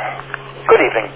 Good evening.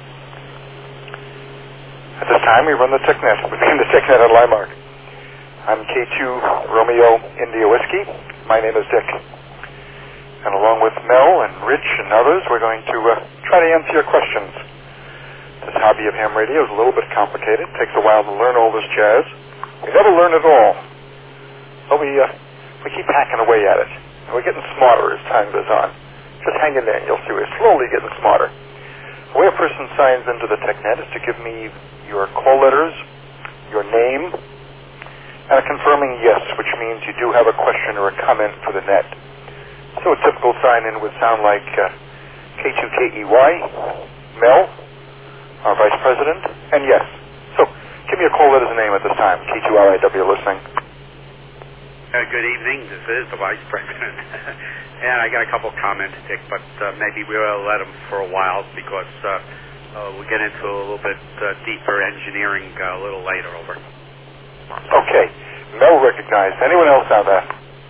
At this time, we run the TechNet. We begin the TechNet at Limark. I'm K2 Romeo India Whiskey. My name is Dick. And along with Mel and Rich and others, we're going to try to answer your questions. This hobby of ham radio is a little bit complicated. It takes a while to learn all this jazz. We never learn it all. But we keep hacking away at it. And we're getting smarter as time goes on. Just hang in there and you'll see we're slowly getting smarter. The way a person signs into the TechNet is to give me your call letters, your name, and a confirming yes, which means you do have a question or a comment for the net. So a typical sign-in would sound like K2KEY, Mel, our Vice President, and yes. So give me a call letters and name at this time. K2RIW listening. Good evening. This is the Vice President. And I got a couple comments, Dick, but maybe we'll let them for a while because we'll get into a little bit deeper engineering a little later. Over. Okay. Mel recognized. Anyone else on that?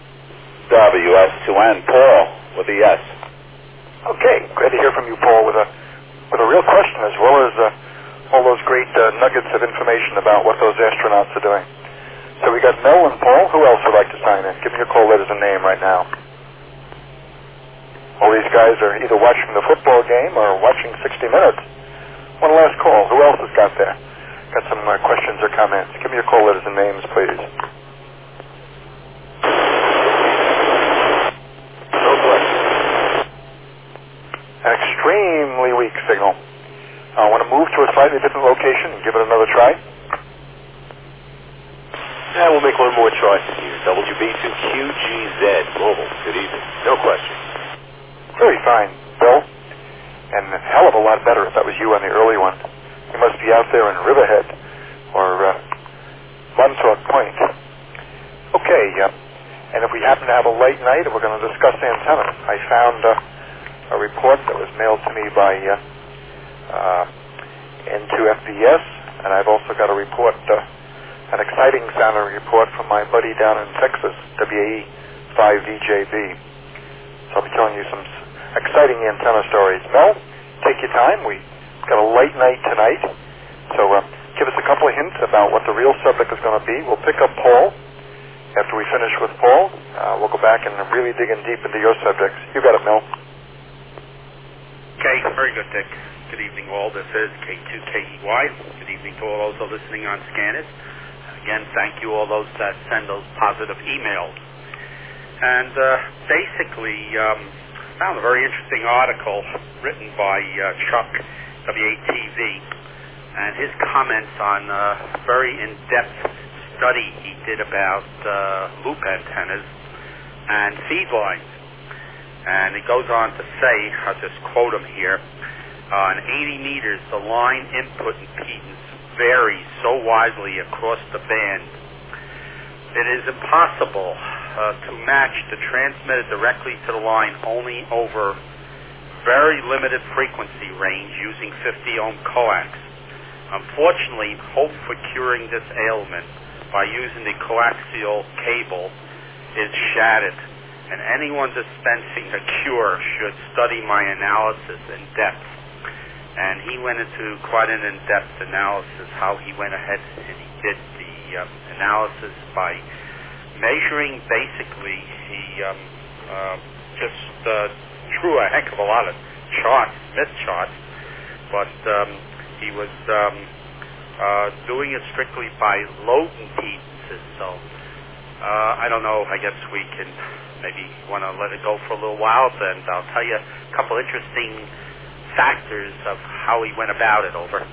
WS2N, Paul, with a yes. Okay. Glad to hear from you, Paul, with a real question as well as all those great nuggets of information about what those astronauts are doing. So we got Mel and Paul. Who else would like to sign in? Give me your call letters and name right now. All these guys are either watching the football game or watching 60 Minutes. One last call. Who else has got there? Got some questions or comments? Give me your call letters and names, please. No questions. An extremely weak signal. I want to move to a slightly different location and give it another try. Yeah, we'll make one more try here. WB2QGZ, mobile. Good evening. No questions. Very fine, Bill. And a hell of a lot better if that was you on the early one. You must be out there in Riverhead or Montauk Point. Okay, and if we happen to have a late night, we're going to discuss antennas. I found a report that was mailed to me by N2FBS, and I've also got a report, an exciting sounding report from my buddy down in Texas, WAE5VJB. So I'll be telling you some exciting antenna stories. Mel, take your time. We got a late night tonight, so give us a couple of hints about what the real subject is going to be. We'll pick up Paul. After we finish with Paul, we'll go back and really dig in deep into your subjects. You got it, Mel. Okay, very good, Dick. Good evening, all. This is K2KEY. Good evening to all those who are listening on Scannet. Again, thank you all those that send those positive emails. And basically, found a very interesting article written by Chuck, WATV, and his comments on a very in-depth study he did about loop antennas and feed lines. And he goes on to say, I'll just quote him here, on 80 meters, the line input impedance varies so widely across the band. It is impossible to match the transmitted directly to the line only over very limited frequency range using 50 ohm coax. Unfortunately, hope for curing this ailment by using the coaxial cable is shattered, and anyone dispensing a cure should study my analysis in depth. And he went into quite an in-depth analysis, how he went ahead and he did the analysis by measuring. Basically, he just drew a heck of a lot of charts, Smith charts, but he was doing it strictly by load impedances. So I don't know, I guess we can maybe want to let it go for a little while, and I'll tell you a couple interesting factors of how he went about it. Over.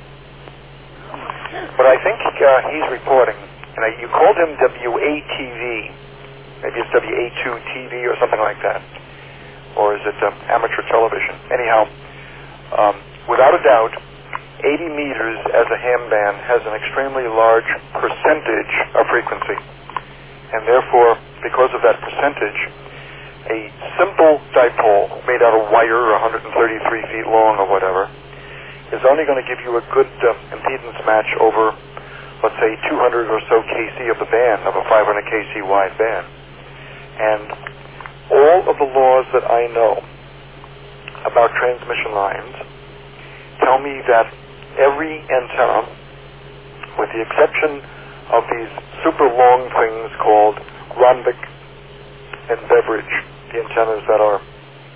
But I think he's reporting, and you called him WATV. Maybe it's WA2TV or something like that. Or is it amateur television? Anyhow, without a doubt, 80 meters as a ham band has an extremely large percentage of frequency. And therefore, because of that percentage, a simple dipole made out of wire, 133 feet long or whatever, is only going to give you a good impedance match over, let's say, 200 or so kc of the band, of a 500 kc wide band. And all of the laws that I know about transmission lines tell me that every antenna, with the exception of these super long things called Rhombic and Beveridge, the antennas that are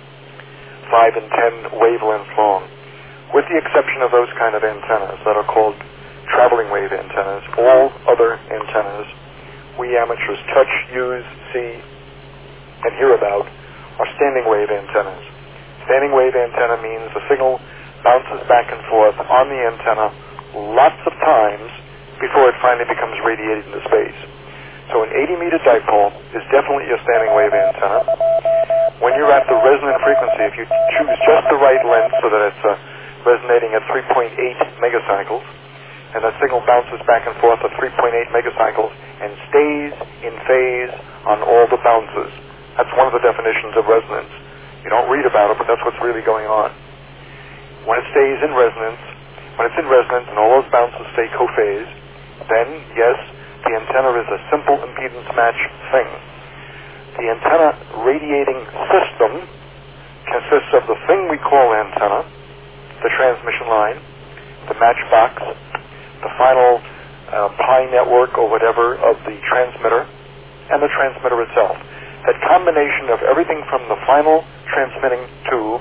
5 and 10 wavelengths long, with the exception of those kind of antennas that are called traveling wave antennas, all other antennas we amateurs touch, use, see, and hear about are standing wave antennas. Standing wave antenna means the signal bounces back and forth on the antenna lots of times before it finally becomes radiated into space. So an 80-meter dipole is definitely a standing wave antenna. When you're at the resonant frequency, if you choose just the right length so that it's resonating at 3.8 megacycles, and that signal bounces back and forth at 3.8 megacycles and stays in phase on all the bounces. That's one of the definitions of resonance. You don't read about it, but that's what's really going on. When it stays in resonance, when it's in resonance and all those bounces stay co-phase, then, yes, the antenna is a simple impedance match thing. The antenna radiating system consists of the thing we call antenna, the transmission line, the matchbox, the final pi network or whatever of the transmitter, and the transmitter itself. That combination of everything from the final transmitting tube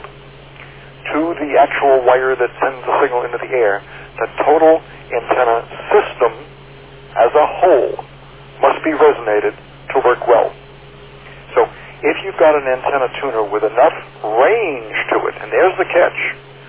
to the actual wire that sends the signal into the air, the total antenna system as a whole must be resonated to work well. So if you've got an antenna tuner with enough range to it, and there's the catch,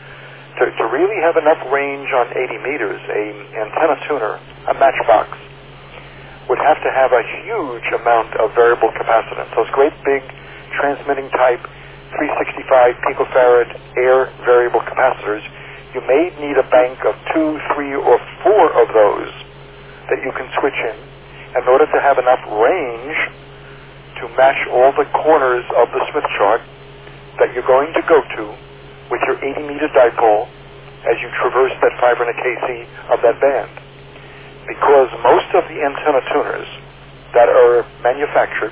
to really have enough range on 80 meters, an antenna tuner, a matchbox, would have to have a huge amount of variable capacitance. Those great big transmitting type 365 picofarad air variable capacitors, you may need a bank of 2, 3, or 4 of those that you can switch in order to have enough range to match all the corners of the Smith chart that you're going to go to with your 80-meter dipole as you traverse that 500 kc of that band. Because most of the antenna tuners that are manufactured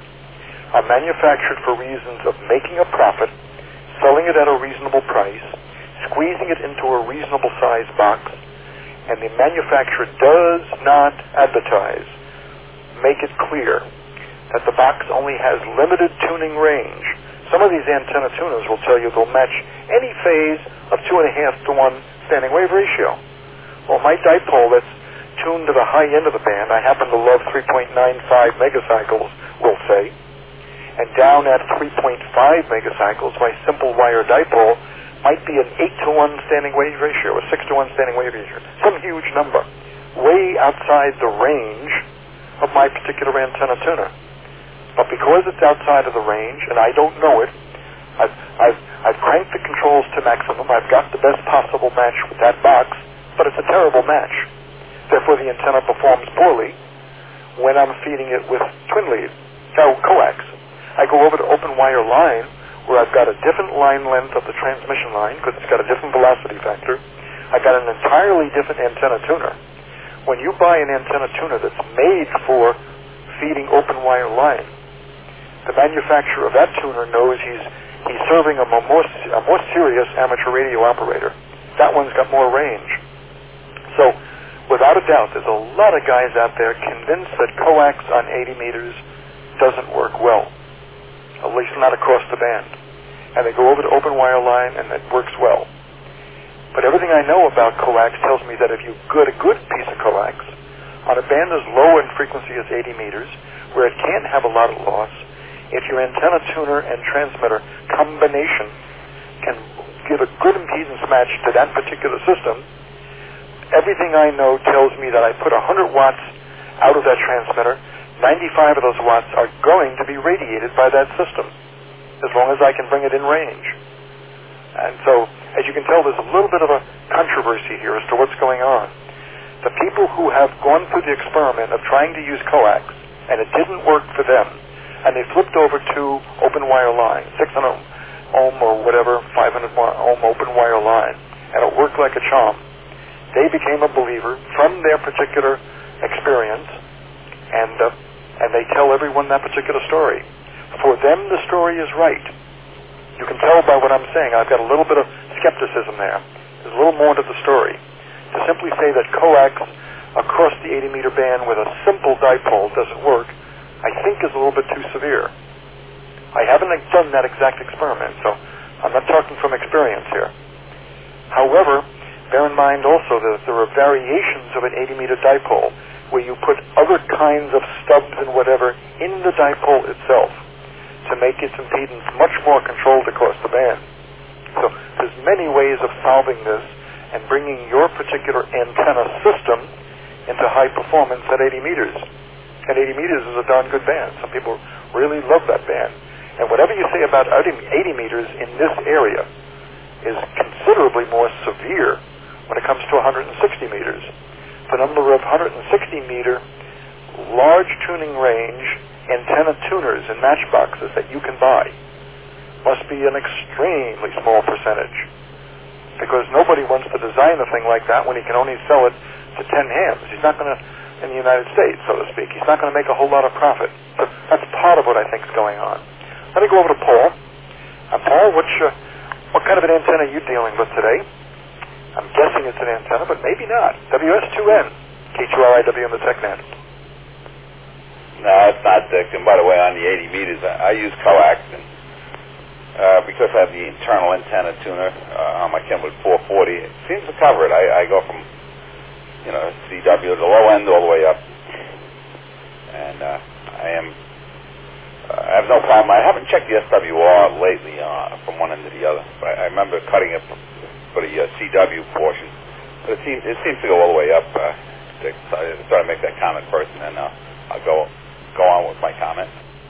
for reasons of making a profit, selling it at a reasonable price, squeezing it into a reasonable size box, and the manufacturer does not advertise, make it clear that the box only has limited tuning range. Some of these antenna tuners will tell you they'll match any phase of 2.5 to 1 standing wave ratio. Well, my dipole that's tuned to the high end of the band, I happen to love 3.95 megacycles, we'll say, and down at 3.5 megacycles, my simple wire dipole might be an 8 to 1 standing wave ratio, a 6 to 1 standing wave ratio, some huge number, way outside the range of my particular antenna tuner. But because it's outside of the range, and I don't know it, I've cranked the controls to maximum, I've got the best possible match with that box, but it's a terrible match. Therefore, the antenna performs poorly when I'm feeding it with twin lead, coax. I go over to open wire line, where I've got a different line length of the transmission line, because it's got a different velocity factor. I've got an entirely different antenna tuner. When you buy an antenna tuner that's made for feeding open wire line, the manufacturer of that tuner knows he's serving a more serious amateur radio operator. That one's got more range. So, without a doubt, there's a lot of guys out there convinced that coax on 80 meters doesn't work well, at least not across the band. And they go over to open wire line, and it works well. But everything I know about coax tells me that if you get a good piece of coax on a band as low in frequency as 80 meters, where it can't have a lot of loss, if your antenna tuner and transmitter combination can give a good impedance match to that particular system, everything I know tells me that I put 100 watts out of that transmitter, 95 of those watts are going to be radiated by that system, as long as I can bring it in range. And so, as you can tell, there's a little bit of a controversy here as to what's going on. The people who have gone through the experiment of trying to use coax, and it didn't work for them, and they flipped over to open wire line, 600 ohm or whatever, 500 ohm open wire line, and it worked like a charm. They became a believer from their particular experience, and they tell everyone that particular story. For them, the story is right. You can tell by what I'm saying. I've got a little bit of skepticism there. There's a little more to the story. To simply say that coax across the 80-meter band with a simple dipole doesn't work, I think is a little bit too severe. I haven't done that exact experiment, so I'm not talking from experience here. However, bear in mind also that there are variations of an 80-meter dipole where you put other kinds of stubs and whatever in the dipole itself to make its impedance much more controlled across the band. So there's many ways of solving this and bringing your particular antenna system into high performance at 80 meters. And 80 meters is a darn good band. Some people really love that band. And whatever you say about 80 meters in this area is considerably more severe when it comes to 160 meters. The number of 160-meter large tuning range antenna tuners and matchboxes that you can buy must be an extremely small percentage, because nobody wants to design a thing like that when he can only sell it to 10 hams. He's not going to, in the United States, so to speak, he's not going to make a whole lot of profit. So that's part of what I think is going on. Let me go over to Paul. Paul, what kind of an antenna are you dealing with today? I'm guessing it's an antenna, but maybe not. WS2N, K2RIW in the TechNet. No, it's not Dick. And by the way, on the 80 meters, I use coax, and because I have the internal antenna tuner on my Kenwood 440, it seems to cover it. I go from, CW, the low end, all the way up. And I have no problem. I haven't checked the SWR lately from one end to the other, but I remember cutting it for the CW portion. But it seems to go all the way up, Dick. So I thought I'd make that comment first, and then I'll go on with my comment.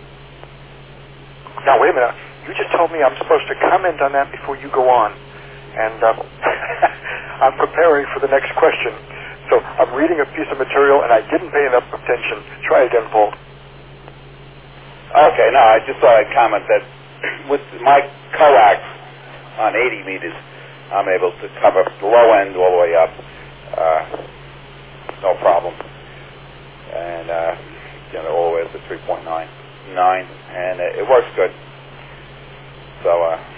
Now, wait a minute. You just told me I'm supposed to comment on that before you go on. And I'm preparing for the next question. So I'm reading a piece of material, and I didn't pay enough attention. Try again, Paul. Okay, no, I just thought I'd comment that with my coax on 80 meters, I'm able to cover the low end all the way up. No problem. And all the way up to 3.99, and it works good. So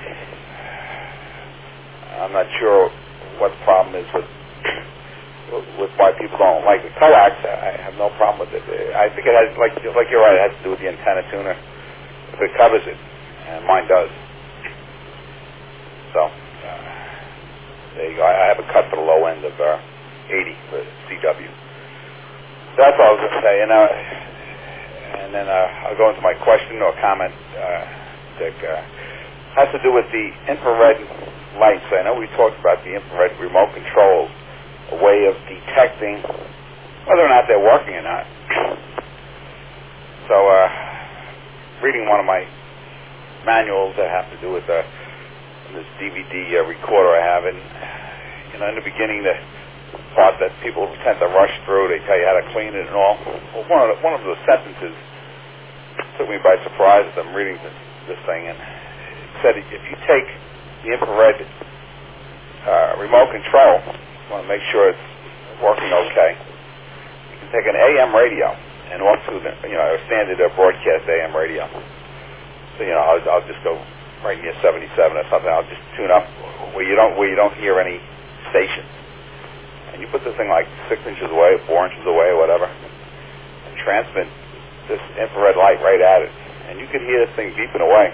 I'm not sure what the problem is with why people don't like the coax. I have no problem with it. I think it has, like you're right, it has to do with the antenna tuner. If it covers it, and mine does. So there you go. I have a cut for the low end of 80 for CW. That's all I was going to say. And then I'll go into my question or comment, Dick. Has to do with the infrared lights. I know we talked about the infrared remote controls, a way of detecting whether or not they're working or not. So, reading one of my manuals that have to do with this DVD recorder I have, and in the beginning, the part that people tend to rush through, they tell you how to clean it and all. Well, one of the sentences took me by surprise as I'm reading this thing, and it said if you take the infrared remote control, you want to make sure it's working okay, you can take an AM radio and off to a standard broadcast AM radio. So I'll just go right near 77 or something. I'll just tune up where you don't hear any stations. And you put this thing like 6 inches away, 4 inches away, or whatever, and transmit this infrared light right at it. And you can hear this thing beeping away.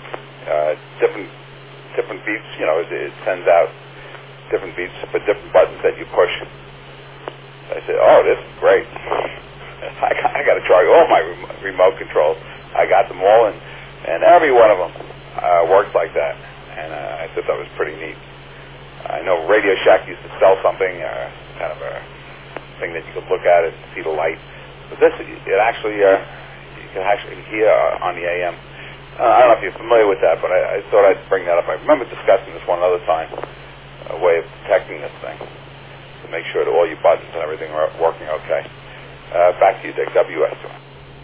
Different beeps, it sends out different beeps for different buttons that you push. I said, oh, this is great. I got to try all my remote controls. I got them all, and every one of them works like that. And I thought that was pretty neat. I know Radio Shack used to sell something, kind of a thing that you could look at and see the light. But this, it actually, you can actually hear on the AM. I don't know if you're familiar with that, but I thought I'd bring that up. I remember discussing this one other time, a way of detecting this thing, to make sure that all your buttons and everything are working okay. Back to you, Dick. WS2.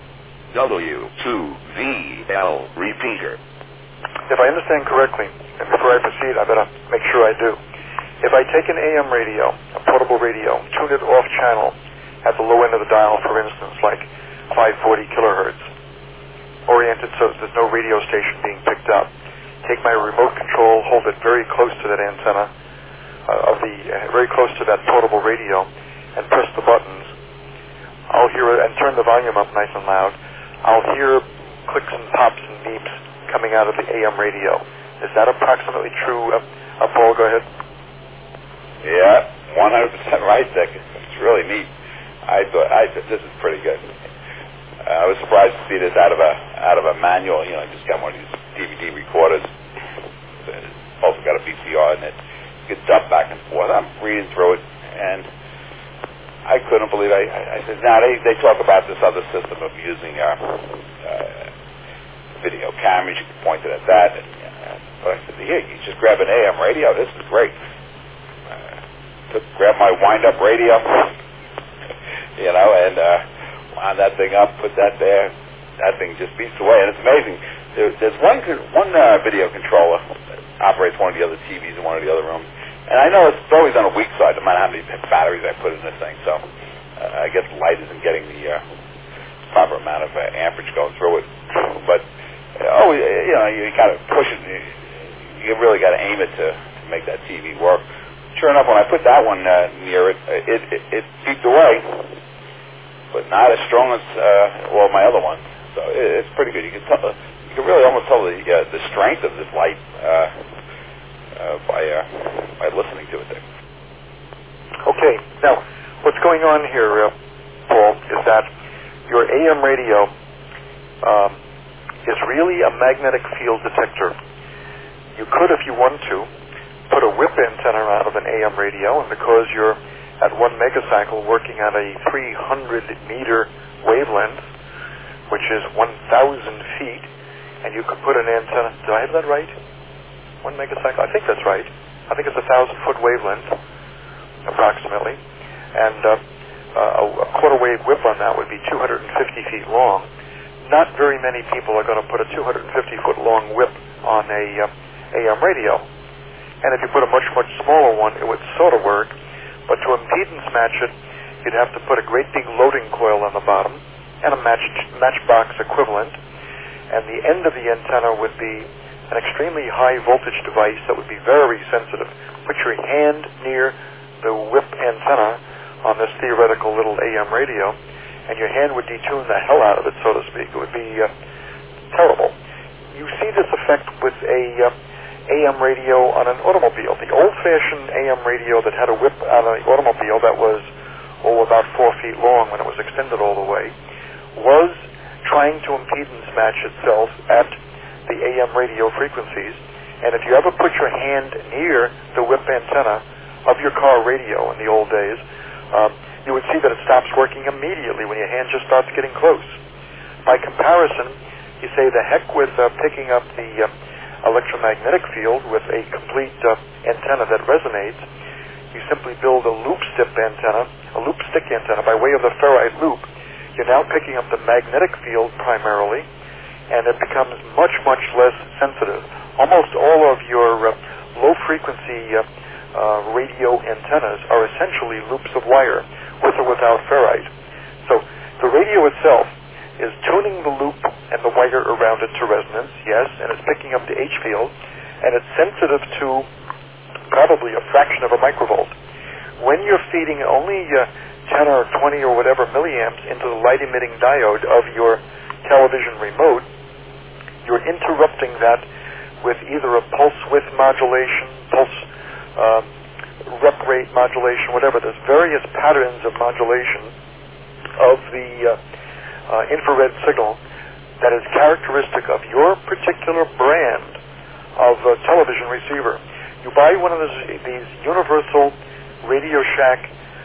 W2VL repeater. If I understand correctly, and before I proceed, I better make sure I do. If I take an AM radio, a portable radio, tune it off channel at the low end of the dial, for instance, like 540 kilohertz, oriented so there's no radio station being picked up, take my remote control, hold it very close to that antenna, very close to that portable radio, and press the buttons, I'll hear it, and turn the volume up nice and loud, I'll hear clicks and pops and beeps coming out of the AM radio. Is that approximately true? Paul, go ahead. Yeah, 100% right, Dick. It's really neat. I thought this is pretty good. I was surprised to see this out of a manual. You know, I just got one of these DVD recorders. It's also got a VCR in it. You could dump back and forth. I'm reading through it, and I couldn't believe it. I said, now they talk about this other system of using video cameras. You can point it at that. But I said, here, you just grab an AM radio. This is great. Grab my wind-up radio, you know, and wound that thing up, put that there. That thing just beats away, and it's amazing. There's one video controller that operates one of the other TVs in one of the other rooms, and I know it's always on a weak side, no matter how many batteries I put in this thing. So I guess the light isn't getting the proper amount of amperage going through it. But you know, you kind of push it. You really got to aim it to make that TV work. Sure enough, when I put that one near it, it beeped away, but not as strong as all my other ones. So it's pretty good. You can really almost tell the strength of this light by listening to it there. Okay, now what's going on here, Paul, is that your AM radio is really a magnetic field detector. You could, if you want to, put a whip antenna out of an AM radio, and because you're at 1 megacycle working at a 300-meter wavelength, which is 1,000 feet, and you could put an antenna, did I have that right? 1 megacycle? I think that's right. I think it's a 1,000-foot wavelength, approximately, and a quarter-wave whip on that would be 250 feet long. Not very many people are going to put a 250-foot long whip on a AM radio. And if you put a much, much smaller one, it would sort of work. But to impedance match it, you'd have to put a great big loading coil on the bottom and a matchbox equivalent. And the end of the antenna would be an extremely high voltage device that would be very sensitive. Put your hand near the whip antenna on this theoretical little AM radio, and your hand would detune the hell out of it, so to speak. It would be terrible. You see this effect with a AM radio on an automobile. The old-fashioned AM radio that had a whip on an automobile that was, about 4 feet long when it was extended all the way, was trying to impedance match itself at the AM radio frequencies. And if you ever put your hand near the whip antenna of your car radio in the old days, you would see that it stops working immediately when your hand just starts getting close. By comparison, you say the heck with picking up the electromagnetic field with a complete antenna that resonates. You simply build a loop stick antenna by way of the ferrite loop. You're now picking up the magnetic field primarily, and it becomes much, much less sensitive. Almost all of your low-frequency radio antennas are essentially loops of wire, with or without ferrite. So the radio itself is tuning the loop and the wire around it to resonance, yes, and it's picking up the H field, and it's sensitive to probably a fraction of a microvolt. When you're feeding only 10 or 20 or whatever milliamps into the light-emitting diode of your television remote, you're interrupting that with either a pulse width modulation, pulse rep rate modulation, whatever. There's various patterns of modulation of the infrared signal that is characteristic of your particular brand of television receiver. You buy one of these universal Radio Shack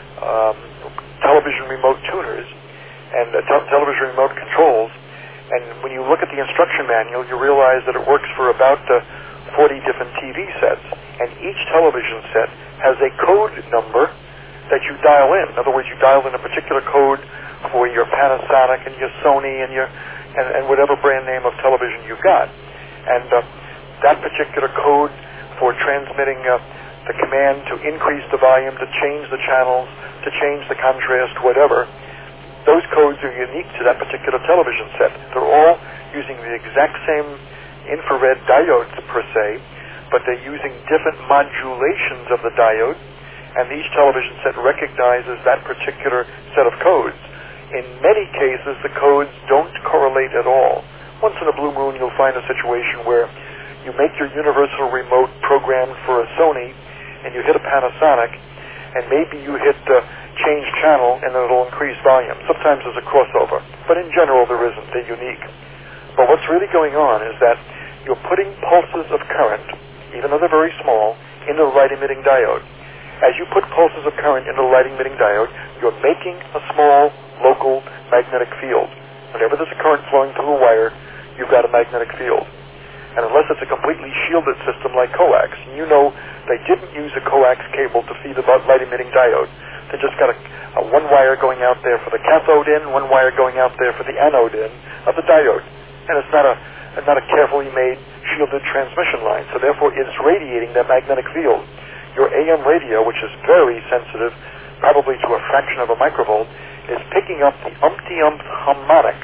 television remote tuners and television remote controls, and when you look at the instruction manual, you realize that it works for about 40 different TV sets, and each television set has a code number that you dial in. In other words, you dial in a particular code for your Panasonic and your Sony and your and whatever brand name of television you've got. And that particular code for transmitting the command to increase the volume, to change the channels, to change the contrast, whatever, those codes are unique to that particular television set. They're all using the exact same infrared diodes per se, but they're using different modulations of the diode, and each television set recognizes that particular set of codes. In many cases, the codes don't correlate at all. Once in a blue moon, you'll find a situation where you make your universal remote programmed for a Sony, and you hit a Panasonic, and maybe you hit change channel, and it'll increase volume. Sometimes there's a crossover, but in general there isn't. They're unique. But what's really going on is that you're putting pulses of current, even though they're very small, into the light-emitting diode. As you put pulses of current into the light-emitting diode, you're making a small local magnetic field. Whenever there's a current flowing through a wire, you've got a magnetic field. And unless it's a completely shielded system like coax, and you know they didn't use a coax cable to feed the light-emitting diode. They just got a one wire going out there for the cathode in, one wire going out there for the anode in of the diode. And it's not a carefully made shielded transmission line, so therefore it's radiating that magnetic field. Your AM radio, which is very sensitive, probably to a fraction of a microvolt, is picking up the umpty-ump harmonic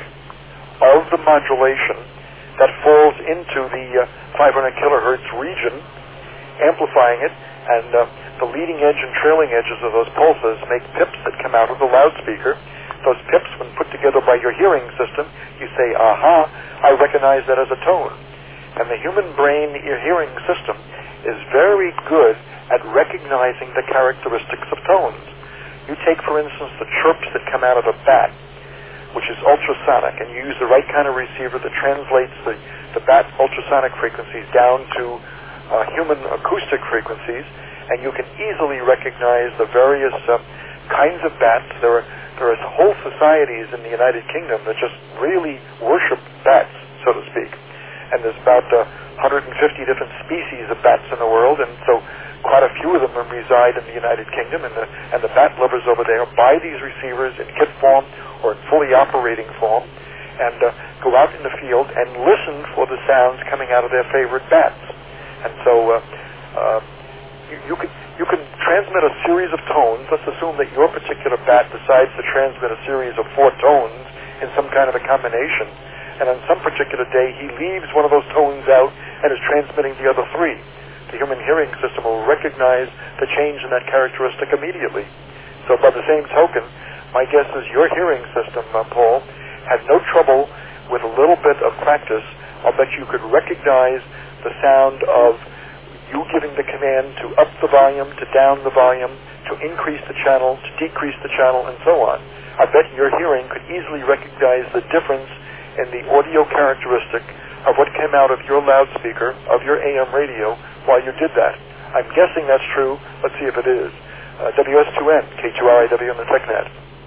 of the modulation that falls into the 500 kilohertz region, amplifying it, and the leading edge and trailing edges of those pulses make pips that come out of the loudspeaker. Those pips, when put together by your hearing system, you say, aha, I recognize that as a tone. And the human brain, your hearing system, is very good at recognizing the characteristics of tones. You take, for instance, the chirps that come out of a bat, which is ultrasonic, and you use the right kind of receiver that translates the bat ultrasonic frequencies down to human acoustic frequencies, and you can easily recognize the various kinds of bats. There are whole societies in the United Kingdom that just really worship bats, so to speak. And there's about 150 different species of bats in the world, and so quite a few of them reside in the United Kingdom, and the bat lovers over there buy these receivers in kit form or in fully operating form, and go out in the field and listen for the sounds coming out of their favorite bats. And so you can transmit a series of tones. Let's assume that your particular bat decides to transmit a series of 4 tones in some kind of a combination, and on some particular day he leaves one of those tones out and is transmitting the other 3. The human hearing system will recognize the change in that characteristic immediately. So by the same token, my guess is your hearing system, Paul, had no trouble with a little bit of practice. I'll bet you could recognize the sound of you giving the command to up the volume, to down the volume, to increase the channel, to decrease the channel, and so on. I bet your hearing could easily recognize the difference in the audio characteristic of what came out of your loudspeaker, of your AM radio, while you did that. I'm guessing that's true. Let's see if it is. WS2N, K2RIW on the TechNet.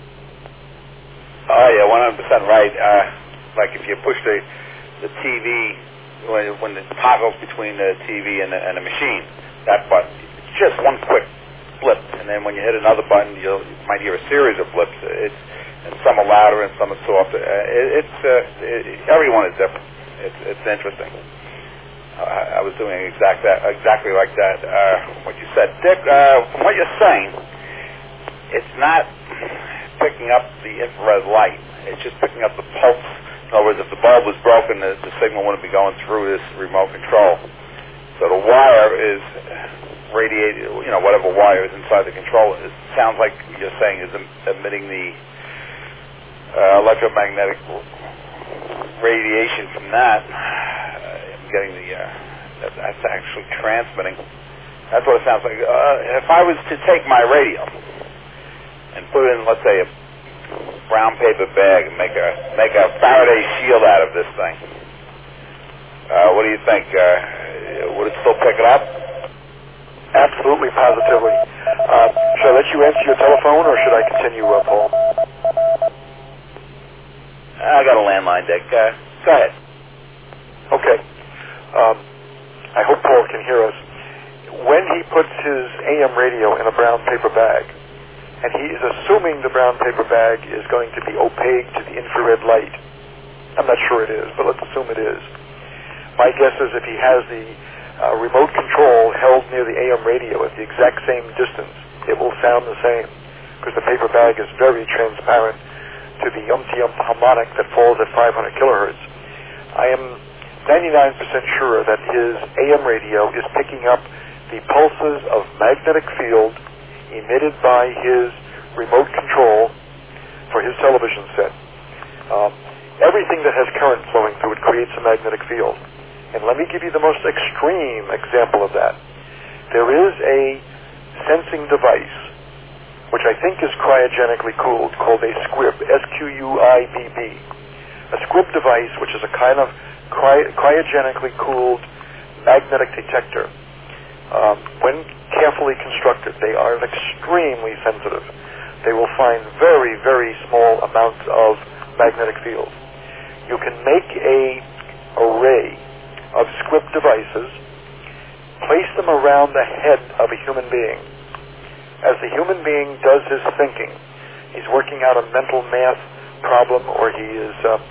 Oh, yeah, 100% right. Like if you push the TV, when it toggles between the TV and the machine, that button, it's just one quick flip, and then when you hit another button, you might hear a series of flips. And some are louder and some are softer. Everyone is different. It's interesting. I was doing exactly like that. What you said, Dick. From what you're saying, it's not picking up the infrared light. It's just picking up the pulse. In other words, if the bulb was broken, the signal wouldn't be going through this remote control. So the wire is radiating, whatever wire is inside the controller. It sounds like you're saying is emitting the electromagnetic radiation from that. Getting that's actually transmitting. That's what it sounds like. If I was to take my radio and put it in, let's say, a brown paper bag and make a Faraday shield out of this thing, what do you think? Would it still pick it up? Absolutely, positively. Should I let you answer your telephone, or should I continue, Paul? I got a landline, Dick. Go ahead. Okay. I hope Paul can hear us. When he puts his AM radio in a brown paper bag, and he is assuming the brown paper bag is going to be opaque to the infrared light, I'm not sure it is, but let's assume it is. My guess is if he has the remote control held near the AM radio at the exact same distance, it will sound the same, because the paper bag is very transparent to the umpty-ump harmonic that falls at 500 kilohertz. I am 99% sure that his AM radio is picking up the pulses of magnetic field emitted by his remote control for his television set. Everything that has current flowing through it creates a magnetic field. And let me give you the most extreme example of that. There is a sensing device, which I think is cryogenically cooled, called a squib, S-Q-U-I-B-B. A squib device, which is a kind of cryogenically cooled magnetic detector. When carefully constructed, they are extremely sensitive. They will find very, very small amounts of magnetic field. You can make an array of squib devices, place them around the head of a human being. As the human being does his thinking, he's working out a mental math problem, or he is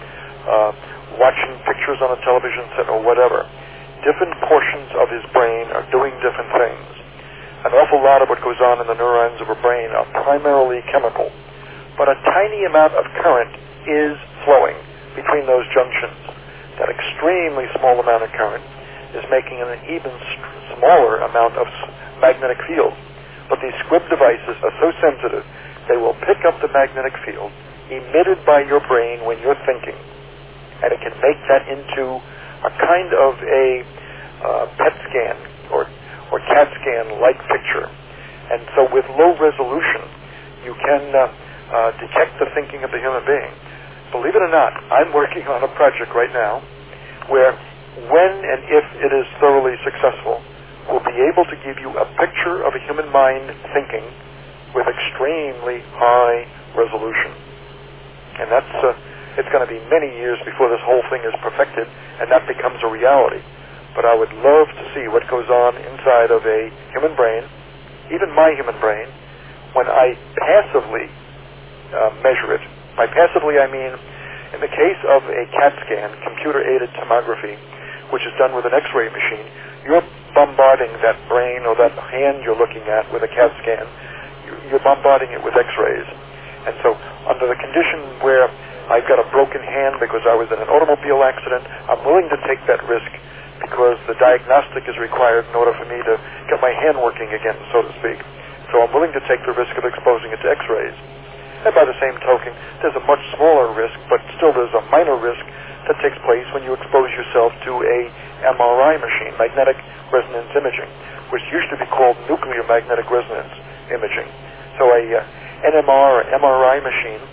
watching pictures on a television set or whatever. Different portions of his brain are doing different things. An awful lot of what goes on in the neurons of a brain are primarily chemical, but a tiny amount of current is flowing between those junctions. That extremely small amount of current is making an even smaller amount of magnetic field. But these squib devices are so sensitive, they will pick up the magnetic field emitted by your brain when you're thinking, and it can make that into a kind of a PET scan or CAT scan-like picture. And so with low resolution, you can detect the thinking of the human being. Believe it or not, I'm working on a project right now where, when and if it is thoroughly successful, we'll be able to give you a picture of a human mind thinking with extremely high resolution. And that's it's going to be many years before this whole thing is perfected and that becomes a reality. But I would love to see what goes on inside of a human brain, even my human brain, when I passively measure it. By passively, I mean, in the case of a CAT scan, computer-aided tomography, which is done with an X-ray machine, you're bombarding that brain or that hand you're looking at with a CAT scan. You're bombarding it with X-rays. And so under the condition where I've got a broken hand because I was in an automobile accident, I'm willing to take that risk because the diagnostic is required in order for me to get my hand working again, so to speak. So I'm willing to take the risk of exposing it to X-rays. And by the same token, there's a much smaller risk, but still there's a minor risk that takes place when you expose yourself to a MRI machine, magnetic resonance imaging, which used to be called nuclear magnetic resonance imaging. So a NMR or MRI machine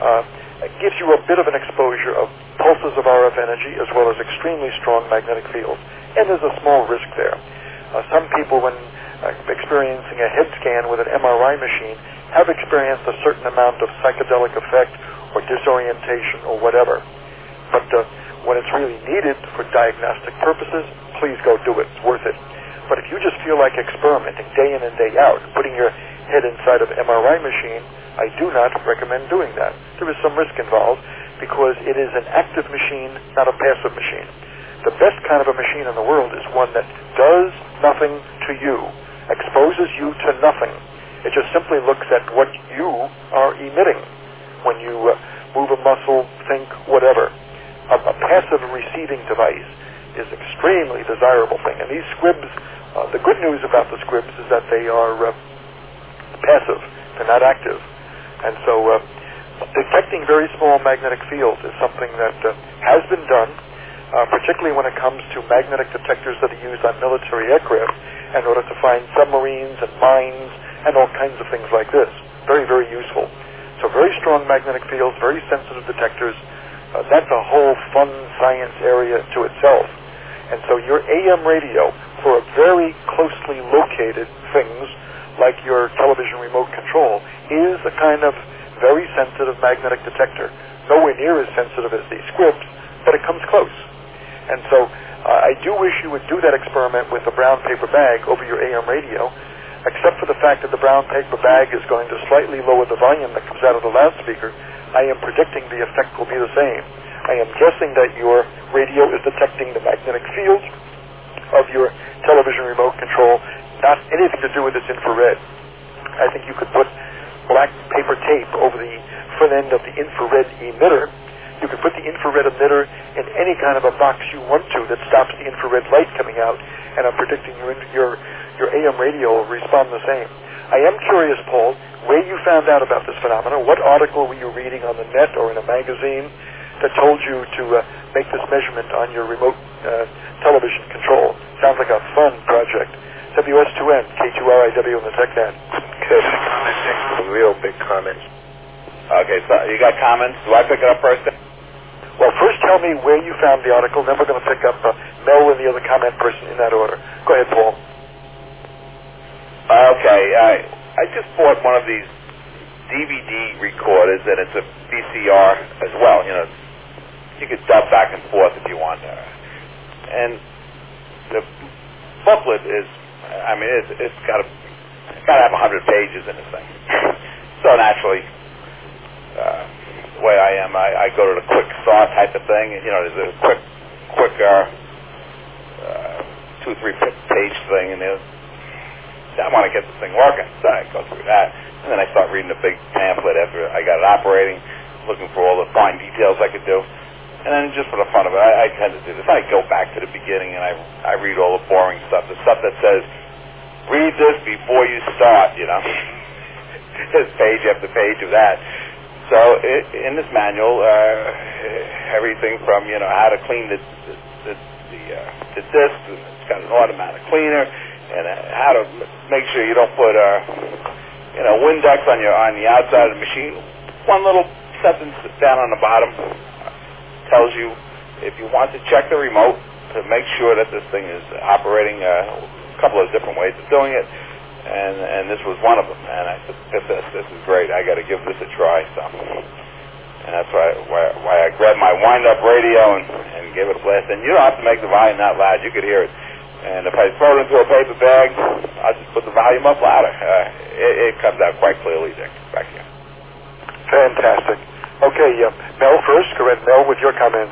gives you a bit of an exposure of pulses of RF energy as well as extremely strong magnetic fields. And there's a small risk there. Some people, when experiencing a head scan with an MRI machine, have experienced a certain amount of psychedelic effect or disorientation or whatever. But when it's really needed for diagnostic purposes, please go do it. It's worth it. But if you just feel like experimenting day in and day out, putting your head inside of an MRI machine, I do not recommend doing that. There is some risk involved because it is an active machine, not a passive machine. The best kind of a machine in the world is one that does nothing to you, exposes you to nothing. It just simply looks at what you are emitting when you move a muscle, think, whatever. A passive receiving device is an extremely desirable thing. And these squibs, the good news about the squibs is that they are passive. They're not active. And so detecting very small magnetic fields is something that has been done, particularly when it comes to magnetic detectors that are used on military aircraft in order to find submarines and mines and all kinds of things like this. Very, very useful. So very strong magnetic fields, very sensitive detectors. That's a whole fun science area to itself. And so your AM radio, for very closely located things like your television remote control, is a kind of very sensitive magnetic detector. Nowhere near as sensitive as these squibs, but it comes close. And so I do wish you would do that experiment with a brown paper bag over your AM radio, except for the fact that the brown paper bag is going to slightly lower the volume that comes out of the loudspeaker. I am predicting the effect will be the same. I am guessing that your radio is detecting the magnetic field of your television remote control, not anything to do with its infrared. I think you could put black paper tape over the front end of the infrared emitter. You could put the infrared emitter in any kind of a box you want to that stops the infrared light coming out, and I'm predicting your AM radio will respond the same. I am curious, Paul, where you found out about this phenomenon. What article were you reading on the net or in a magazine that told you to make this measurement on your remote television control? Sounds like a fun project. WS2N, K2RIW on the TechNet. Good. Real big comments. Okay, so you got comments? Do I pick it up first? Well, first tell me where you found the article, then we're going to pick up Mel and the other comment person in that order. Go ahead, Paul. Okay, I just bought one of these DVD recorders, and it's a VCR as well. You know, you could dub back and forth if you want. And the booklet is, I mean, it's got to have 100 pages in this thing. So naturally, the way I am, I go to the quick saw type of thing. You know, there's a quick 2-3 page thing, and I want to get this thing working. So I go through that, and then I start reading the big pamphlet after I got it operating, looking for all the fine details I could do. And then just for the fun of it, I tend to do this. I go back to the beginning and I read all the boring stuff, the stuff that says, read this before you start, you know. There's page after page of that. So in this manual, everything from, you know, how to clean the discs, and it's got an automatic cleaner, and how to make sure you don't put, you know, Windex on the outside of the machine. One little sentence down on the bottom tells you if you want to check the remote to make sure that this thing is operating, a couple of different ways of doing it, and this was one of them. And I said, this is great. I got to give this a try. So, and that's why I grabbed my wind-up radio and gave it a blast. And you don't have to make the volume that loud. You could hear it. And if I throw it into a paper bag, I'll just put the volume up louder. It comes out quite clearly, Dick, back here. Fantastic. Okay, Mel first. Go ahead, Mel, with your comments.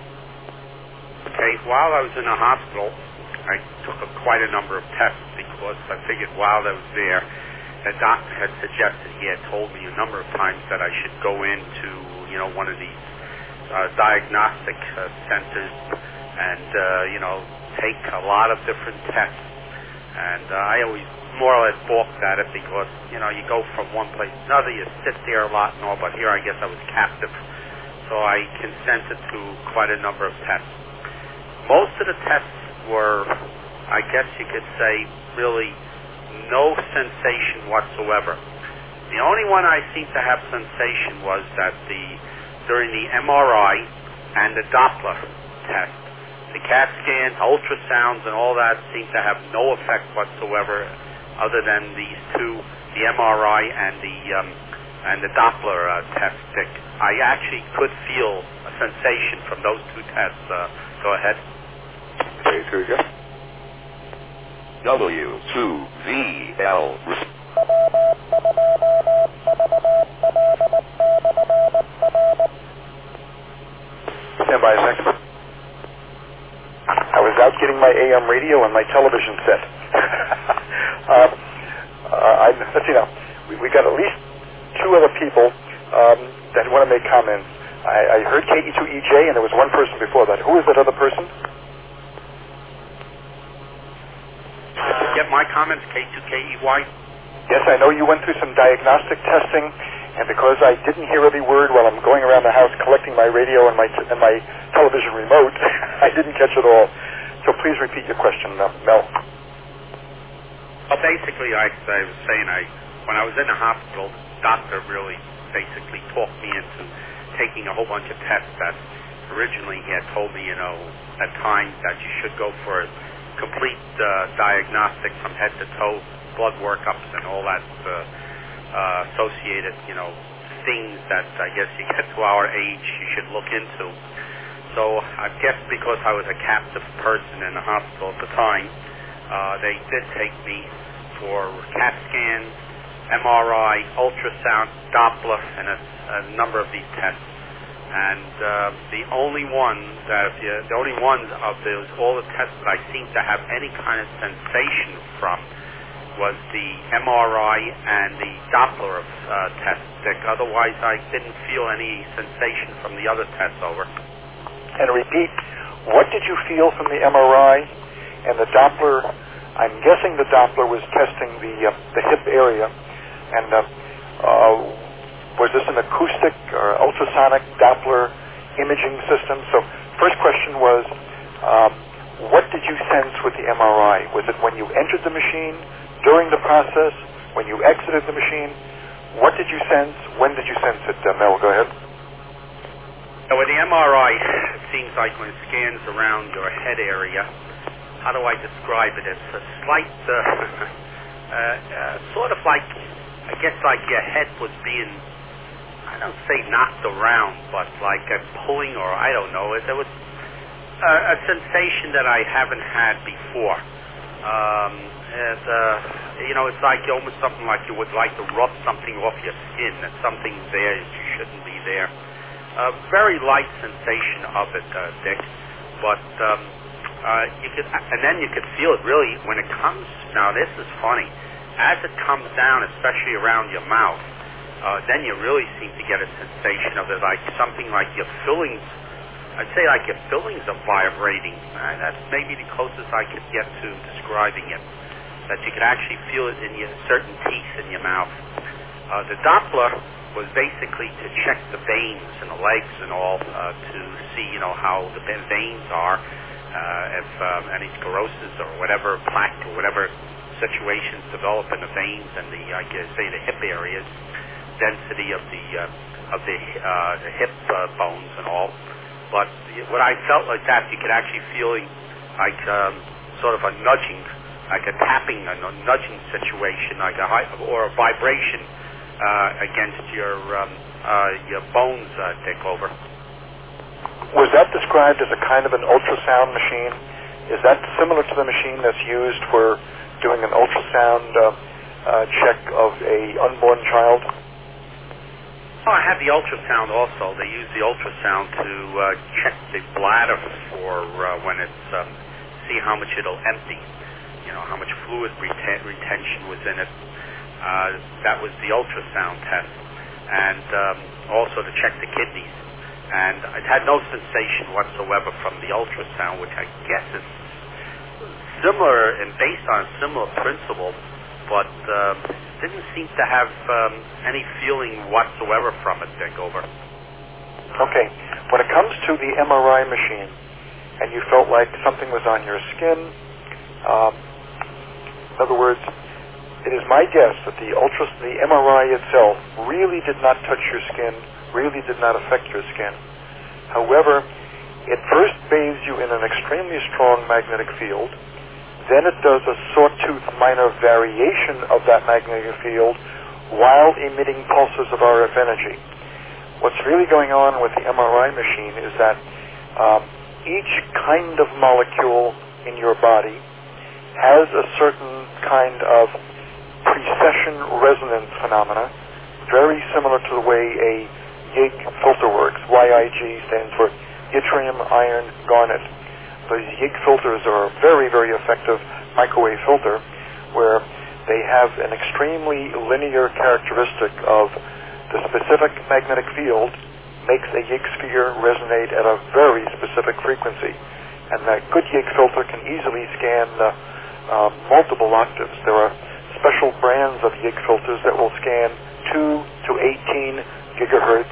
Okay, while I was in the hospital, I took quite a number of tests because I figured while I was there, the doctor had suggested, he had told me a number of times that I should go into, you know, one of these diagnostic centers and, you know, take a lot of different tests. And I always more or less balked at it because, you know, you go from one place to another, you sit there a lot and all, but here I guess I was captive. So I consented to quite a number of tests. Most of the tests were, I guess you could say, really no sensation whatsoever. The only one I seemed to have sensation was that during the MRI and the Doppler test, the CAT scans, ultrasounds, and all that seemed to have no effect whatsoever other than these two, the MRI and the Doppler test. Dick, I actually could feel a sensation from those two tests. Go ahead. Okay, here we go. W2VL. Stand by a second. I was out getting my AM radio and my television set. Let's see now. We got at least two other people that want to make comments. I heard KE2EJ, and there was one person before that. Who is that other person? Did you get my comments, K2KEY? Yes, I know you went through some diagnostic testing, and because I didn't hear every word while I'm going around the house collecting my radio and my television remote, I didn't catch it all. So please repeat your question, Mel. Well, basically, I was saying, when I was in the hospital, the doctor really basically talked me into taking a whole bunch of tests that originally he had told me, you know, at times that you should go for a complete diagnostic from head to toe, blood workups and all that associated, you know, things that I guess you get to our age you should look into. So I guess because I was a captive person in the hospital at the time, they did take me for CAT scans, MRI, ultrasound, Doppler, and a number of these tests. And the only ones of those, all the tests that I seemed to have any kind of sensation from was the MRI and the Doppler test. Otherwise, I didn't feel any sensation from the other tests over. And repeat what did you feel from the MRI and the Doppler? I'm guessing the Doppler was testing the hip area, and was this an acoustic or ultrasonic Doppler imaging system? So first question was, what did you sense with the MRI? Was it when you entered the machine, during the process, when you exited the machine? What did you sense? When did you sense it? Mel, go ahead. So with the MRI, it seems like when it scans around your head area, how do I describe it? It's a slight, sort of like, I guess like your head was being, I don't say knocked around, but like a pulling, or I don't know. There was a sensation that I haven't had before. It's like almost something like you would like to rub something off your skin, that something's there that you shouldn't be there. Very light sensation of it, Dick, but then you could feel it really when it comes. Now this is funny. As it comes down, especially around your mouth, then you really seem to get a sensation of it, like something like your fillings. I'd say like your fillings are vibrating. That's maybe the closest I could get to describing it. That you could actually feel it in your certain teeth in your mouth. The Doppler was basically to check the veins in the legs and all, to see, how the veins are, if any sclerosis or whatever, plaque or whatever situations develop in the veins and the hip areas, density of the hip bones and all. But what I felt like that, you could actually feel like sort of a nudging, like a tapping, a nudging situation, like or a vibration against your bones take over. Was that described as a kind of an ultrasound machine? Is that similar to the machine that's used for doing an ultrasound check of a unborn child? Oh, I have the ultrasound also. They use the ultrasound to check the bladder for when it's see how much it'll empty. How much fluid retention was in it. That was the ultrasound test, and also to check the kidneys. And I had no sensation whatsoever from the ultrasound, which I guess is similar and based on a similar principle, but didn't seem to have any feeling whatsoever from it, Dick, over. Okay. When it comes to the MRI machine, and you felt like something was on your skin, in other words, it is my guess that the MRI itself really did not touch your skin, really did not affect your skin. However, it first bathes you in an extremely strong magnetic field. Then it does a sawtooth minor variation of that magnetic field while emitting pulses of RF energy. What's really going on with the MRI machine is that each kind of molecule in your body has a certain kind of precession resonance phenomena, very similar to the way a YIG filter works. YIG stands for yttrium iron garnet. Those YIG filters are a very, very effective microwave filter where they have an extremely linear characteristic of the specific magnetic field makes a YIG sphere resonate at a very specific frequency. And that good YIG filter can easily scan multiple octaves. There are special brands of YIG filters that will scan 2 to 18 gigahertz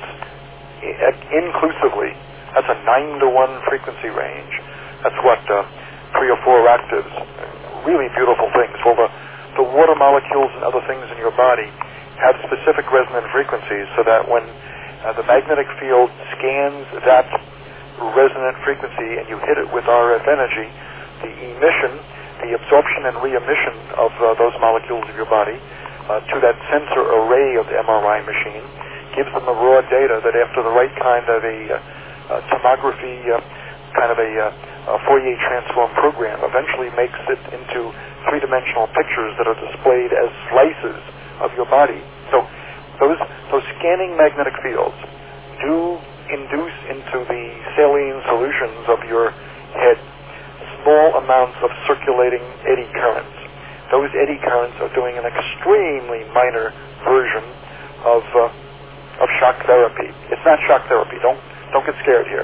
inclusively. That's a 9-to-1 frequency range. That's what, 3 or 4 octaves. Really beautiful things. Well, the water molecules and other things in your body have specific resonant frequencies so that when the magnetic field scans that resonant frequency and you hit it with RF energy, the emission, the absorption and re-emission of those molecules of your body to that sensor array of the MRI machine gives them the raw data that after the right kind of a tomography, kind of a Fourier transform program eventually makes it into three-dimensional pictures that are displayed as slices of your body. So those scanning magnetic fields do induce into the saline solutions of your head small amounts of circulating eddy currents. Those eddy currents are doing an extremely minor version of shock therapy. It's not shock therapy. Don't get scared here.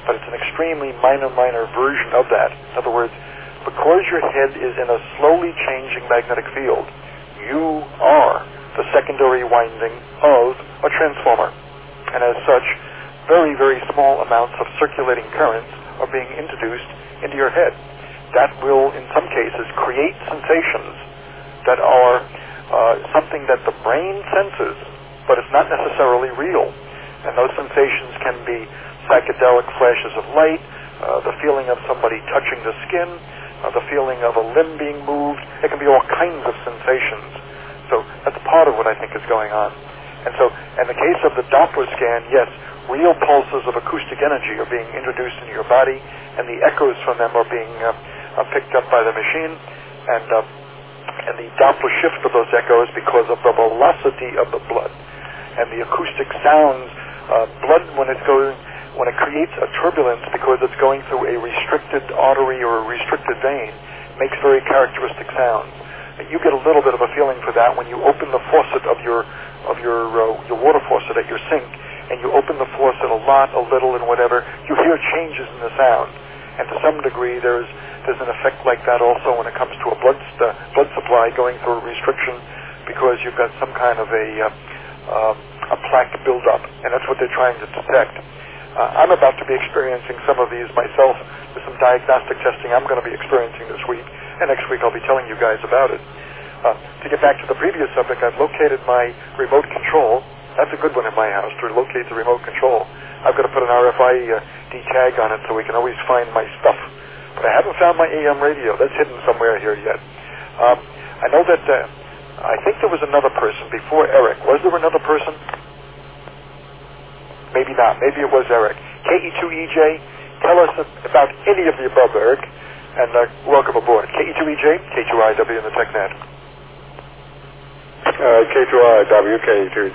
but it's an extremely minor version of that. In other words, because your head is in a slowly changing magnetic field, you are the secondary winding of a transformer. And as such, very, very small amounts of circulating currents are being introduced into your head. That will, in some cases, create sensations that are something that the brain senses, but it's not necessarily real. And those sensations can be psychedelic flashes of light, the feeling of somebody touching the skin, the feeling of a limb being moved. It can be all kinds of sensations. So that's part of what I think is going on. And so, in the case of the Doppler scan, yes, real pulses of acoustic energy are being introduced into your body, and the echoes from them are being picked up by the machine, and the Doppler shift of those echoes because of the velocity of the blood and the acoustic sounds. Blood, when it creates a turbulence because it's going through a restricted artery or a restricted vein, makes very characteristic sounds. And you get a little bit of a feeling for that when you open the faucet of your water faucet at your sink, and you open the faucet a lot, a little, and whatever. You hear changes in the sound, and to some degree, there's an effect like that also when it comes to a blood supply going through a restriction because you've got some kind of a plaque buildup, and that's what they're trying to detect. I'm about to be experiencing some of these myself with some diagnostic testing I'm going to be experiencing this week, and next week I'll be telling you guys about it. To get back to the previous subject, I've located my remote control. That's a good one in my house, to locate the remote control. I've got to put an RFID tag on it so we can always find my stuff. But I haven't found my AM radio. That's hidden somewhere here yet. I know that I think there was another person before Eric. Was there another person? Maybe not. Maybe it was Eric. KE2EJ, tell us about any of the above, Eric, and welcome aboard. KE2EJ, K2IW in the TechNet. K2IW, KE2EJ.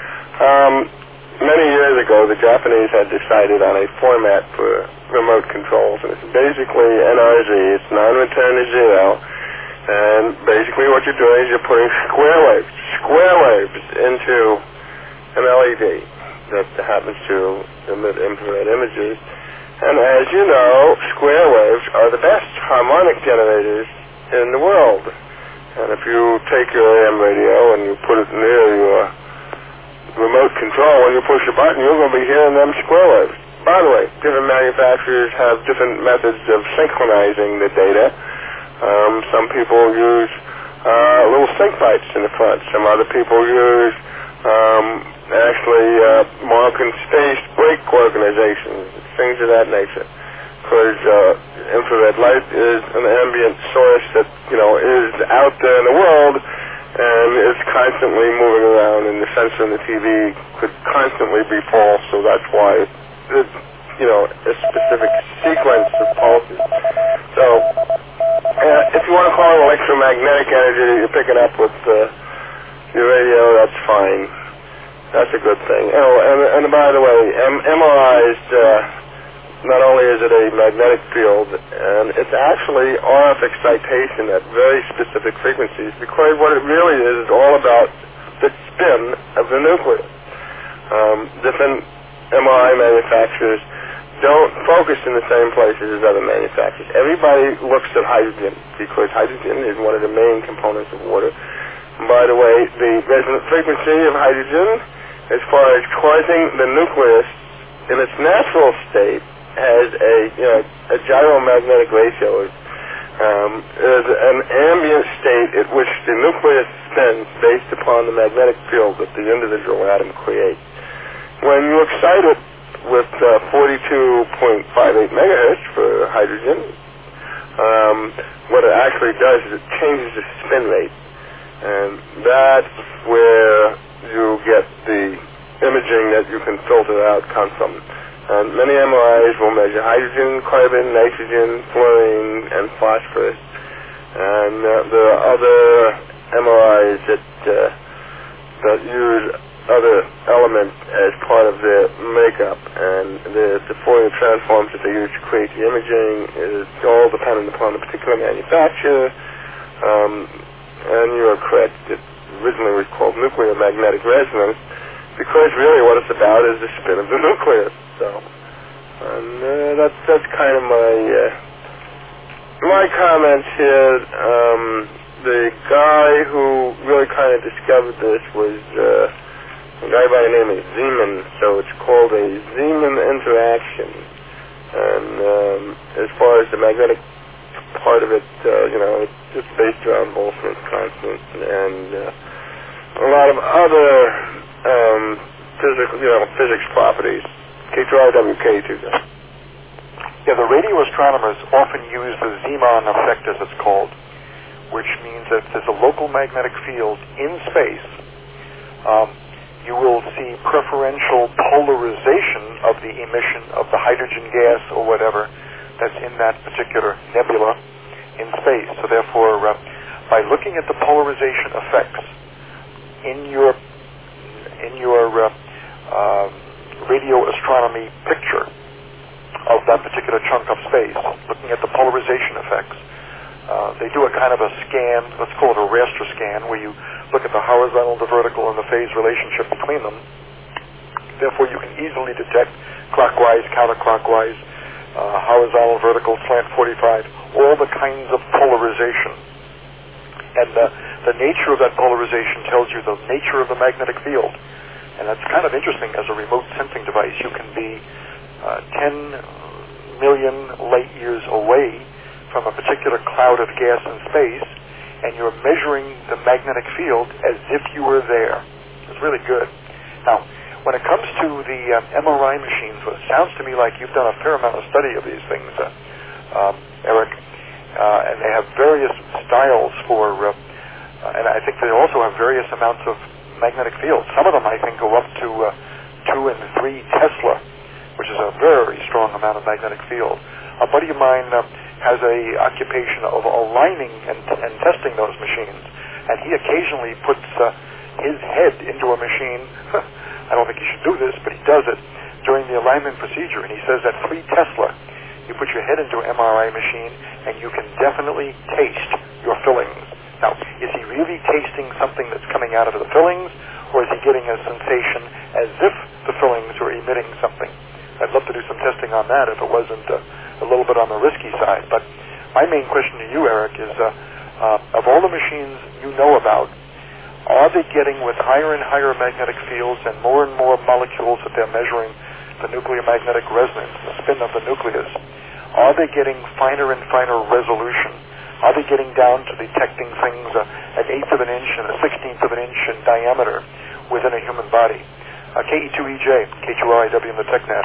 Many years ago, the Japanese had decided on a format for remote controls, and it's basically NRZ. It's non-return to zero, and basically what you're doing is you're putting square waves into an LED that happens to emit infrared images. And as you know, square waves are the best harmonic generators in the world. And if you take your AM radio and you put it near your remote control, when you push a button, you're going to be hearing them square waves. By the way, different manufacturers have different methods of synchronizing the data. Some people use little sync bites in the front. Some other people use mark and spaced break organizations, things of that nature. Because infrared light is an ambient source that, is out there in the world and is constantly moving around, and the sensor in the TV could constantly be false, so that's why it's, a specific sequence of pulses. So, if you want to call it electromagnetic energy that you're picking up with your radio, that's fine. That's a good thing. And by the way, MRIs, not only is it a magnetic field, and it's actually RF excitation at very specific frequencies, because what it really is all about the spin of the nucleus. Different MRI manufacturers don't focus in the same places as other manufacturers. Everybody looks at hydrogen, because hydrogen is one of the main components of water. And by the way, the resonant frequency of hydrogen, as far as causing the nucleus in its natural state, has a gyromagnetic ratio. Is an ambient state at which the nucleus spins based upon the magnetic field that the individual atom creates. When you excite it with 42.58 megahertz for hydrogen, what it actually does is it changes the spin rate, and that's where you get the imaging that you can filter out come from. And many MRIs will measure hydrogen, carbon, nitrogen, fluorine, and phosphorus. And there are other MRIs that use other elements as part of their makeup. And the Fourier transforms that they use to create the imaging is all dependent upon the particular manufacturer. And you are correct. It originally was called nuclear magnetic resonance, because really what it's about is the spin of the nucleus. So, And that's kind of my comments here. The guy who really kind of discovered this was a guy by the name of Zeeman, so it's called a Zeeman interaction. And as far as the magnetic part of it, it's based around Boltzmann's constant and a lot of other physics properties. K2RWK2. Yeah, the radio astronomers often use the Zeeman effect, as it's called, which means that if there's a local magnetic field in space, you will see preferential polarization of the emission of the hydrogen gas or whatever that's in that particular nebula in space. So therefore, by looking at the polarization effects in your radio astronomy picture of that particular chunk of space, looking at the polarization effects, they do a kind of a scan, let's call it a raster scan, where you look at the horizontal, the vertical, and the phase relationship between them. Therefore, you can easily detect clockwise, counterclockwise, horizontal, vertical, slant 45, all the kinds of polarization. And the nature of that polarization tells you the nature of the magnetic field. And that's kind of interesting as a remote sensing device. You can be 10 million light years away from a particular cloud of gas in space, and you're measuring the magnetic field as if you were there. It's really good. Now, when it comes to the MRI machines, well, it sounds to me like you've done a fair amount of study of these things, Eric, and they have various styles for, and I think they also have various amounts of magnetic field. Some of them, I think, go up to 2 and 3 Tesla, which is a very strong amount of magnetic field. A buddy of mine has a occupation of aligning and testing those machines, and he occasionally puts his head into a machine. I don't think he should do this, but he does it during the alignment procedure, and he says at 3 Tesla, you put your head into an MRI machine, and you can definitely taste your fillings. Now, is he really tasting something that's coming out of the fillings, or is he getting a sensation as if the fillings were emitting something? I'd love to do some testing on that if it wasn't a little bit on the risky side. But my main question to you, Eric, is of all the machines you know about, are they getting with higher and higher magnetic fields and more molecules that they're measuring, the nuclear magnetic resonance, the spin of the nucleus, are they getting finer and finer resolution? Are they getting down to detecting things an eighth of an inch and a 16th of an inch in diameter within a human body? KE2EJ, K2RIW in the TechNet.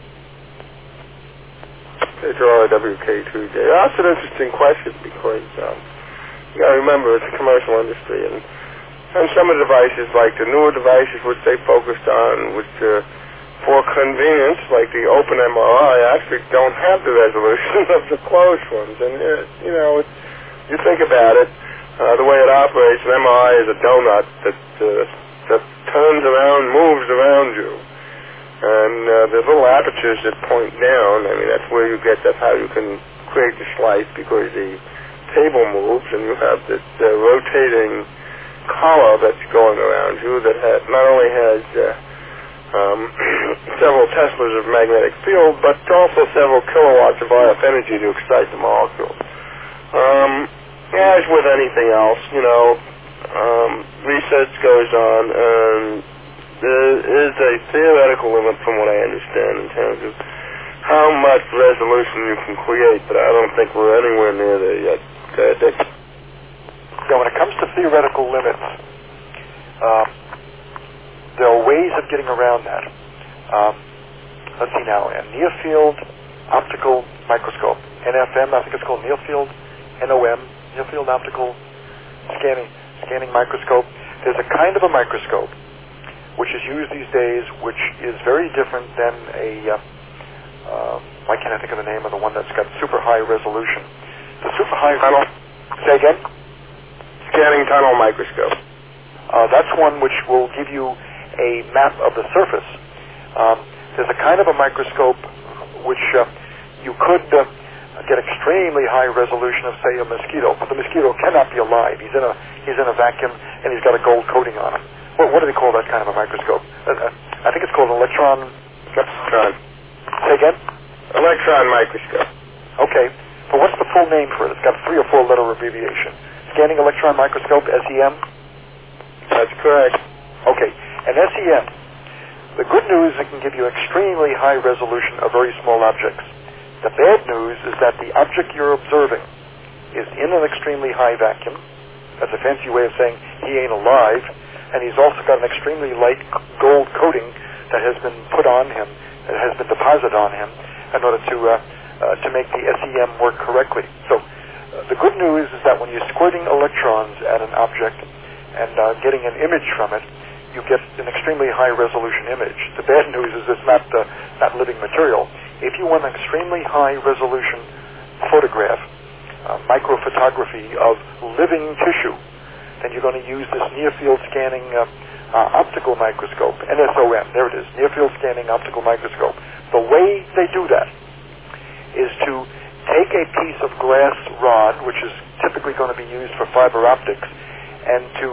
K2RIW, K2EJ. That's an interesting question because you got to remember it's a commercial industry, and some of the devices, like the newer devices which they focused on, which for convenience, like the open MRI, actually don't have the resolution of the closed ones. And you think about it, the way it operates, an MRI is a donut that turns around, moves around you, and there's little apertures that point down. I mean, that's how you can create the slice, because the table moves, and you have this rotating collar that's going around you that not only has several Teslas of magnetic field, but also several kilowatts of RF energy to excite the molecule. As with anything else, research goes on, and there is a theoretical limit, from what I understand, in terms of how much resolution you can create, but I don't think we're anywhere near there yet. Dick? Now, when it comes to theoretical limits, there are ways of getting around that. Let's see now, a near-field optical microscope, NFM, I think it's called near-field, NOM, near-field optical scanning microscope. There's a kind of a microscope which is used these days, which is very different than why can't I think of the name of the one that's got super high resolution? The super high tunnel. Say again? Scanning tunnel microscope. That's one which will give you a map of the surface. There's a kind of a microscope which you could get extremely high resolution of, say, a mosquito. But the mosquito cannot be alive. He's in a vacuum, and he's got a gold coating on him. What do they call that kind of a microscope? I think it's called an electron. Electron. Say again? Electron microscope. Okay, but what's the full name for it? It's got a 3 or 4 letter abbreviation. Scanning electron microscope, SEM? That's correct. Okay, and SEM, the good news, it can give you extremely high resolution of very small objects. The bad news is that the object you're observing is in an extremely high vacuum. That's a fancy way of saying he ain't alive, and he's also got an extremely light gold coating that has been put on him, that has been deposited on him in order to make the SEM work correctly. So the good news is that when you're squirting electrons at an object and getting an image from it, you get an extremely high resolution image. The bad news is it's not living material. If you want an extremely high resolution photograph, microphotography of living tissue, then you're going to use this near field scanning optical microscope, NSOM. There it is, near field scanning optical microscope. The way they do that is to take a piece of glass rod, which is typically going to be used for fiber optics, and to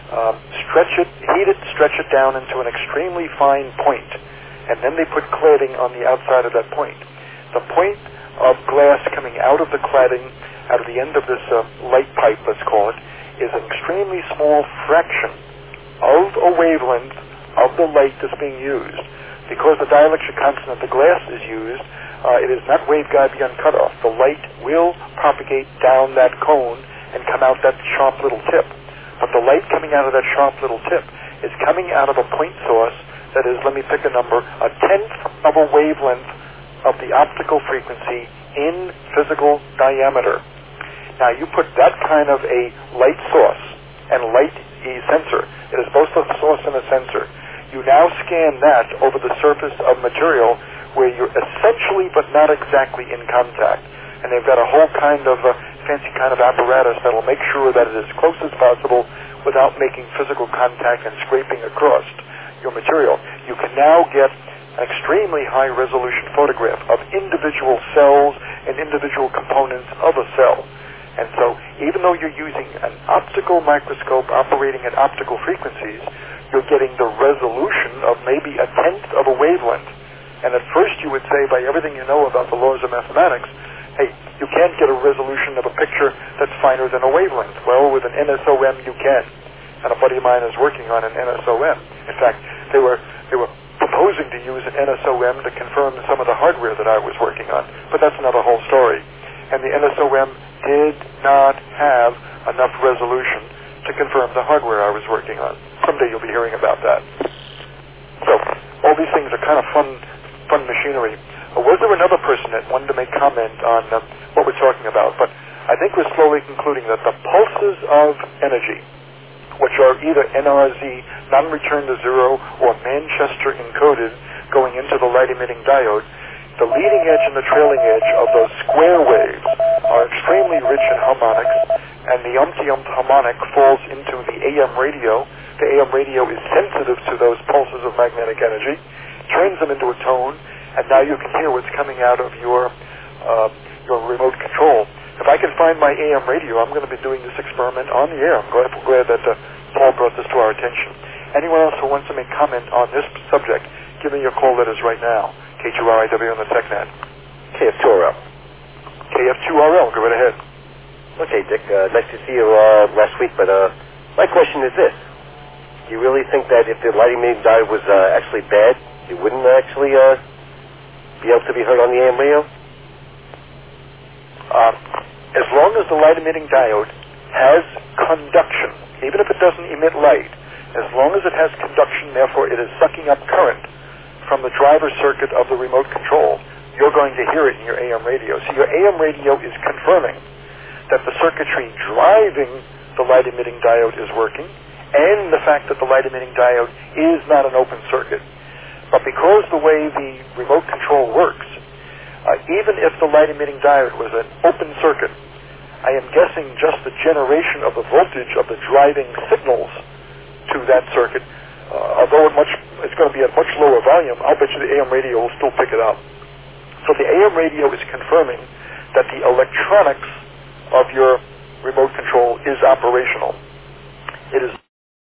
stretch it down into an extremely fine point, and then they put cladding on the outside of that point. The point of glass coming out of the cladding, out of the end of this light pipe, let's call it, is an extremely small fraction of a wavelength of the light that's being used. Because the dielectric constant of the glass is used, it is not waveguide beyond cutoff. The light will propagate down that cone and come out that sharp little tip. But the light coming out of that sharp little tip is coming out of a point source that is, let me pick a number, 1/10 of a wavelength of the optical frequency in physical diameter. Now you put that kind of a light source and light sensor, it is both a source and a sensor, you now scan that over the surface of material where you're essentially but not exactly in contact. And they've got a whole kind of fancy kind of apparatus that will make sure that it is as close as possible without making physical contact and scraping across your material. You can now get an extremely high resolution photograph of individual cells and individual components of a cell. And so even though you're using an optical microscope operating at optical frequencies, you're getting the resolution of maybe 1/10 of a wavelength. And at first you would say, by everything you know about the laws of mathematics, hey, you can't get a resolution of a picture that's finer than a wavelength. Well, with an NSOM you can. And a buddy of mine is working on an NSOM. In fact, they were proposing to use an NSOM to confirm some of the hardware that I was working on. But that's another whole story. And the NSOM did not have enough resolution to confirm the hardware I was working on. Someday you'll be hearing about that. So all these things are kind of fun machinery. Was there another person that wanted to make comment on what we're talking about? But I think we're slowly concluding that the pulses of energy, which are either NRZ, non-return to zero, or Manchester encoded going into the light-emitting diode, the leading edge and the trailing edge of those square waves are extremely rich in harmonics, and the umpty-ump harmonic falls into the AM radio. The AM radio is sensitive to those pulses of magnetic energy, turns them into a tone, and now you can hear what's coming out of your remote control. If I can find my AM radio, I'm going to be doing this experiment on the air. I'm glad that Paul brought this to our attention. Anyone else who wants to make comment on this subject, give me your call letters right now. K2RIW on the TechNet. KF2RL. KF2RL, go right ahead. Okay, Dick, nice to see you last week, but my question is this. Do you really think that if the light-emitting diode was actually bad, it wouldn't actually be able to be heard on the AM radio? As long as the light-emitting diode has conduction, even if it doesn't emit light, as long as it has conduction, therefore it is sucking up current from the driver circuit of the remote control, you're going to hear it in your AM radio. So your AM radio is confirming that the circuitry driving the light-emitting diode is working, and the fact that the light-emitting diode is not an open circuit. But because the way the remote control works, even if the light-emitting diode was an open circuit, I am guessing just the generation of the voltage of the driving signals to that circuit, although it's going to be at much lower volume, I'll bet you the AM radio will still pick it up. So the AM radio is confirming that the electronics of your remote control is operational. It is